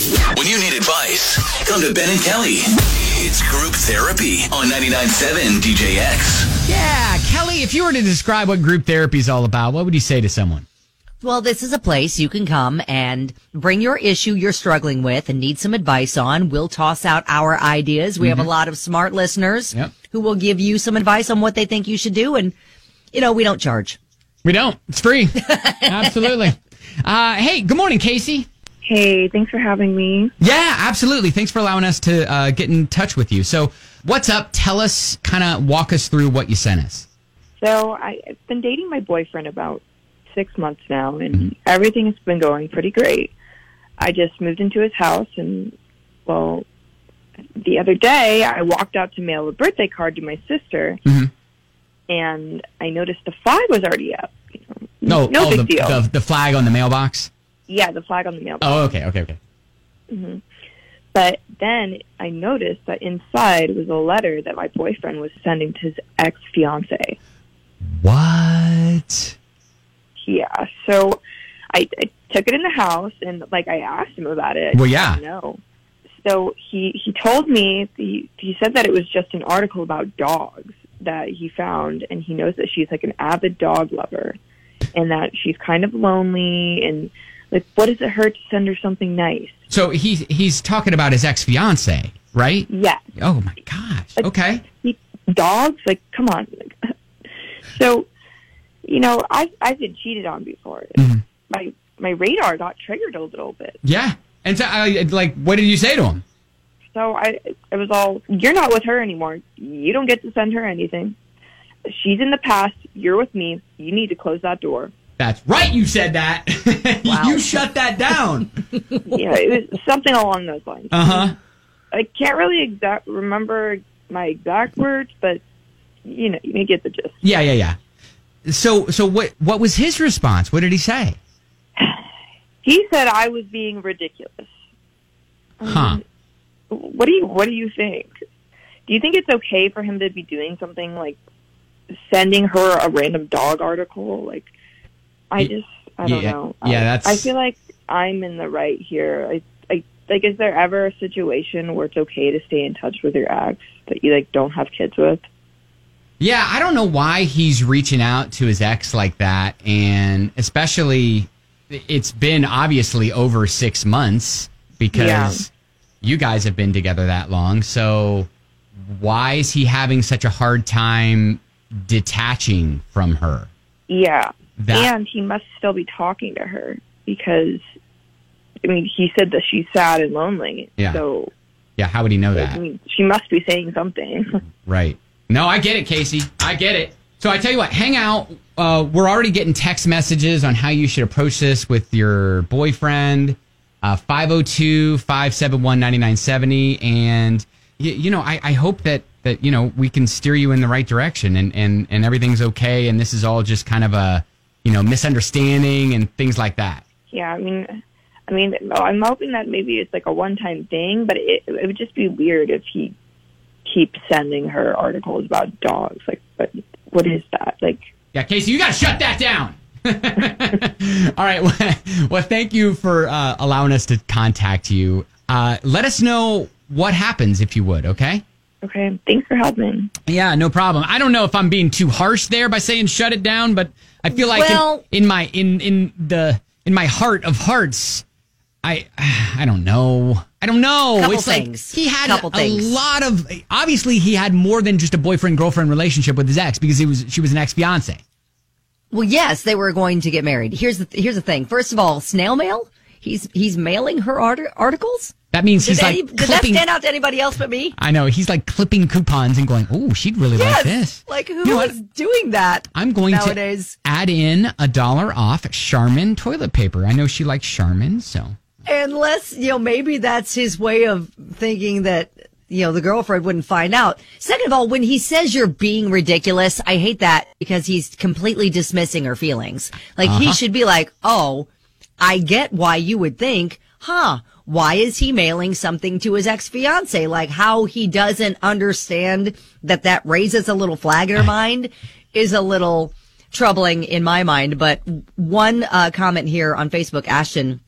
When you need advice, come to Ben and Kelly. It's Group Therapy on 99.7 DJX. Yeah, Kelly, if you were to describe what group therapy is all about, what would you say to someone? Well, this is a place you can come and bring your issue you're struggling with and need some advice on. We'll toss out our ideas. We have a lot of smart listeners who will give you some advice on what they think you should do. And, we don't charge. We don't. It's free. Absolutely. Hey, good morning, Casey. Hey, thanks for having me. Yeah, absolutely. Thanks for allowing us to get in touch with you. So what's up? Tell us, kind of walk us through what you sent us. So I've been dating my boyfriend about 6 months now, and everything has been going pretty great. I just moved into his house, and, well, the other day I walked out to mail a birthday card to my sister, and I noticed the flag was already up. No big deal. The flag on the mailbox? Yeah, the flag on the mailbox. Oh, okay. But then I noticed that inside was a letter that my boyfriend was sending to his ex-fiancée. What? Yeah, so I took it in the house, and, I asked him about it. Well, yeah. No. So he told me, he said that it was just an article about dogs that he found, and he knows that she's, an avid dog lover, and that she's kind of lonely, and, what does it hurt to send her something nice? So he's talking about his ex-fiancée, right? Yes. Oh, my gosh. Okay. Dogs? Come on. So, I've been cheated on before. My radar got triggered a little bit. Yeah. And so, what did you say to him? So I was all, you're not with her anymore. You don't get to send her anything. She's in the past. You're with me. You need to close that door. That's right. You said that. Wow. You shut that down. Yeah, it was something along those lines. I can't really remember my exact words, but you get the gist. Yeah. So what was his response? What did he say? He said I was being ridiculous. What do you think? Do you think it's okay for him to be doing something like sending her a random dog article? I don't know. Yeah, I feel like I'm in the right here. Is there ever a situation where it's okay to stay in touch with your ex that you don't have kids with? Yeah, I don't know why he's reaching out to his ex like that, and especially it's been obviously over 6 months because you guys have been together that long. So why is he having such a hard time detaching from her? Yeah. And he must still be talking to her because, he said that she's sad and lonely. Yeah. So, yeah, how would he know that? She must be saying something. Right. No, I get it, Casey. I get it. So I tell you what, hang out. We're already getting text messages on how you should approach this with your boyfriend. 502-571-9970. And, I hope that we can steer you in the right direction and everything's okay. And this is all just kind of a, misunderstanding and things like that. Yeah, I'm hoping that maybe it's a one-time thing, but it would just be weird if he keeps sending her articles about dogs. What is that? Yeah, Casey, you got to shut that down. All right. Well, thank you for allowing us to contact you. Let us know what happens if you would, okay? Okay. Thanks for helping. Yeah, no problem. I don't know if I'm being too harsh there by saying shut it down, but I feel like in my heart of hearts, I don't know. Couple it's things. He had a lot of, obviously he had more than just a boyfriend-girlfriend relationship with his ex because she was an ex-fiance. Well, yes, they were going to get married. Here's the thing. First of all, snail mail. He's mailing her articles. That means did that stand out to anybody else but me? I know. He's clipping coupons and going, "Oh, she'd really like this." Who is doing that? I'm going nowadays? To add in $1 off Charmin toilet paper. I know she likes Charmin, so. Unless, maybe that's his way of thinking that, the girlfriend wouldn't find out. Second of all, when he says you're being ridiculous, I hate that because he's completely dismissing her feelings. He should be like, oh, I get why you would think, why is he mailing something to his ex-fiance? How he doesn't understand that raises a little flag in her mind is a little troubling in my mind. But one comment here on Facebook, Ashton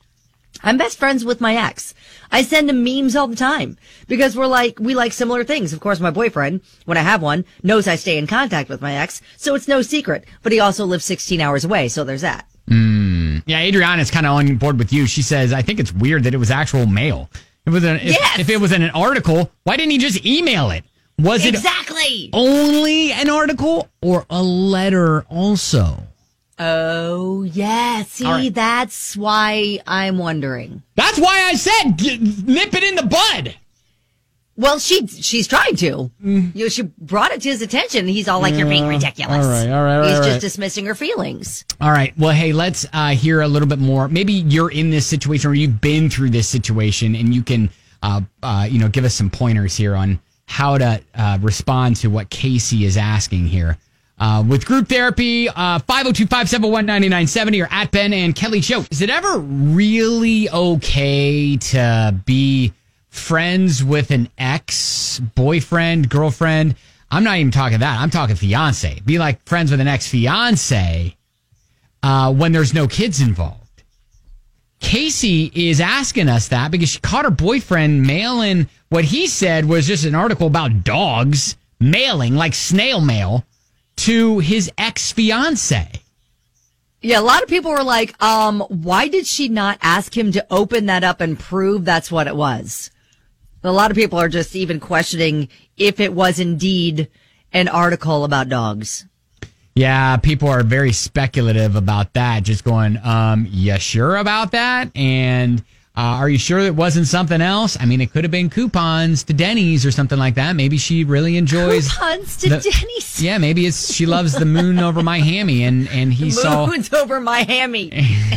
I'm best friends with my ex. I send him memes all the time because we like similar things. Of course, my boyfriend, when I have one, knows I stay in contact with my ex, so it's no secret. But he also lives 16 hours away, so there's that. Yeah, Adriana's kind of on board with you. She says, I think it's weird that it was actual mail. If it was in an article, why didn't he just email it? Was it exactly only an article or a letter also? Oh, yeah. See, right. That's why I'm wondering. That's why I said nip it in the bud. Well, she's trying to. She brought it to his attention. He's all like, you're being ridiculous. All right. He's just dismissing her feelings. All right. Well, hey, let's hear a little bit more. Maybe you're in this situation or you've been through this situation and you can, give us some pointers here on how to respond to what Casey is asking here. With group therapy, 502-571-9970 or at Ben and Kelly Show. Is it ever really okay to be friends with an ex, boyfriend, girlfriend? I'm not even talking that. I'm talking fiance. Be like friends with an ex-fiance when there's no kids involved. Casey is asking us that because she caught her boyfriend mailing what he said was just an article about dogs, mailing like snail mail to his ex-fiance. Yeah, a lot of people were like, why did she not ask him to open that up and prove that's what it was? A lot of people are just even questioning if it was indeed an article about dogs. Yeah, people are very speculative about that. Just going, you sure about that? And are you sure it wasn't something else? I mean, it could have been coupons to Denny's or something like that. Maybe she really enjoys coupons to Denny's. Yeah, maybe she loves the moon over my hammy, and he saw moon's over my hammy,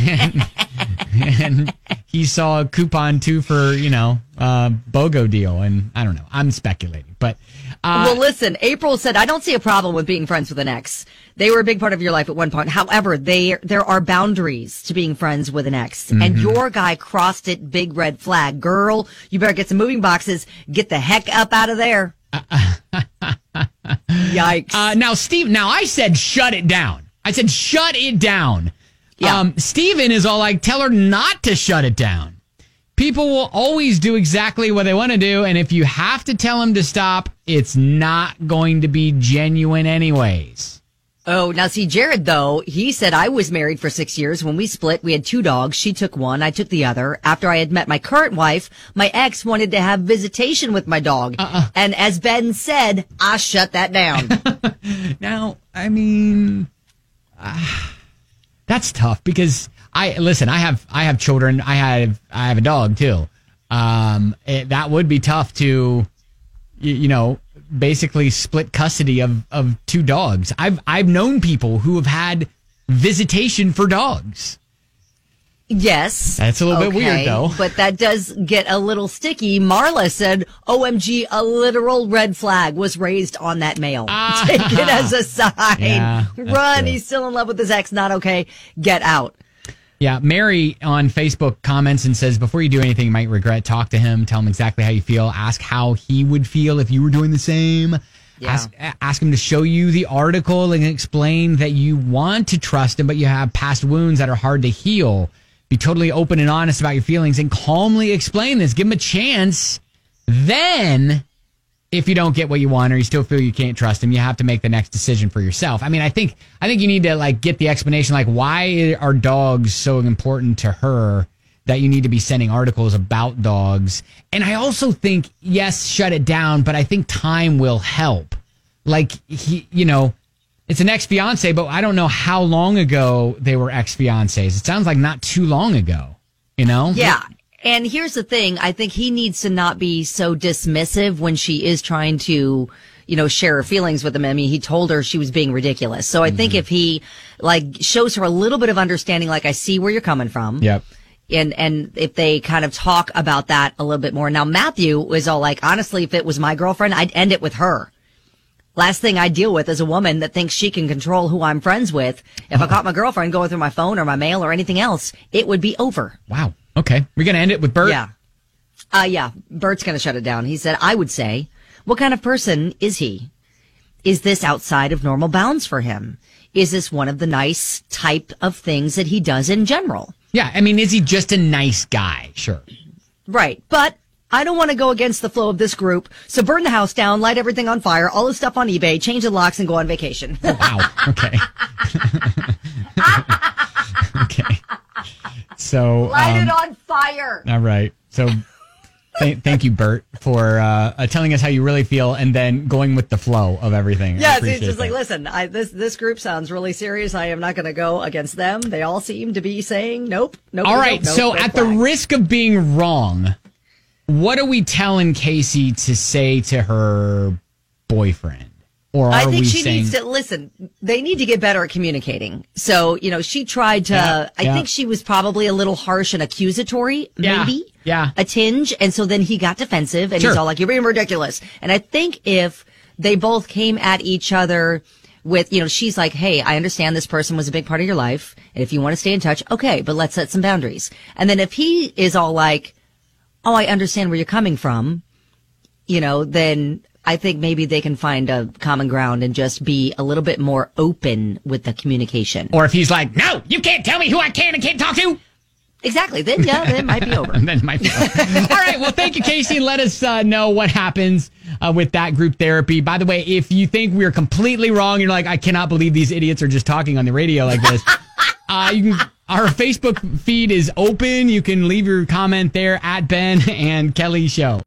and he saw a coupon too for BOGO deal, and I don't know. I'm speculating, but well, listen. April said, "I don't see a problem with being friends with an ex. They were a big part of your life at one point. However, there are boundaries to being friends with an ex. And your guy crossed it, big red flag. Girl, you better get some moving boxes. Get the heck up out of there." Yikes. Now, Steve, I said shut it down. I said shut it down. Yeah. Steven is all like, tell her not to shut it down. People will always do exactly what they want to do. And if you have to tell them to stop, it's not going to be genuine anyways. Oh, now see, Jared, though, he said, I was married for 6 years. When we split, we had 2 dogs. She took one. I took the other. After I had met my current wife, my ex wanted to have visitation with my dog. And as Ben said, I shut that down. Now, I mean, that's tough because I have children. I have a dog too. That would be tough to, basically split custody of 2 dogs. I've known people who have had visitation for dogs. Yes. That's a little bit weird, though. But that does get a little sticky. Marla said, OMG, a literal red flag was raised on that mail. Take it as a sign. Yeah, run. true. He's still in love with his ex. Not okay. Get out. Yeah, Mary on Facebook comments and says, before you do anything you might regret, talk to him, tell him exactly how you feel, ask how he would feel if you were doing the same. Yeah. Ask him to show you the article and explain that you want to trust him, but you have past wounds that are hard to heal. Be totally open and honest about your feelings and calmly explain this. Give him a chance. Then, if you don't get what you want or you still feel you can't trust him, you have to make the next decision for yourself. I mean, I think you need to get the explanation, why are dogs so important to her that you need to be sending articles about dogs. And I also think, yes, shut it down, but I think time will help. It's an ex-fiance, but I don't know how long ago they were ex-fiancés. It sounds like not too long ago, Yeah. And here's the thing. I think he needs to not be so dismissive when she is trying to, share her feelings with him. I mean, he told her she was being ridiculous. So I think if he shows her a little bit of understanding, I see where you're coming from. Yep. And if they kind of talk about that a little bit more. Now, Matthew was all honestly, if it was my girlfriend, I'd end it with her. Last thing I deal with is a woman that thinks she can control who I'm friends with. If I caught my girlfriend going through my phone or my mail or anything else, it would be over. Wow. Okay. We're going to end it with Bert? Yeah. Yeah. Bert's going to shut it down. He said, I would say, what kind of person is he? Is this outside of normal bounds for him? is this one of the nice type of things that he does in general? Yeah, I mean, is he just a nice guy? Sure. Right. But I don't want to go against the flow of this group. So burn the house down, light everything on fire, all the stuff on eBay, change the locks, and go on vacation. Oh, wow. Okay. Okay. So Light it on fire. All right. So thank you, Bert, for telling us how you really feel and then going with the flow of everything. Yes, it's just like, listen, this group sounds really serious. I am not going to go against them. They all seem to be saying nope. All right. So at the risk of being wrong, what are we telling Casey to say to her boyfriend? Or I think she saying, needs to listen. They need to get better at communicating. So, she tried to, I think she was probably a little harsh and accusatory, maybe. Yeah. A tinge. And so then he got defensive and he's all like, you're being ridiculous. And I think if they both came at each other with, she's like, hey, I understand this person was a big part of your life. And if you want to stay in touch, okay, but let's set some boundaries. And then if he is all like, oh, I understand where you're coming from, then I think maybe they can find a common ground and just be a little bit more open with the communication. Or if he's like, no, you can't tell me who I can and can't talk to. Exactly. Then, it might be over. Then it might be over. All right. Well, thank you, Casey. Let us know what happens with that group therapy. By the way, if you think we're completely wrong, you're like, I cannot believe these idiots are just talking on the radio like this. Our Facebook feed is open. You can leave your comment there at Ben and Kelly Show.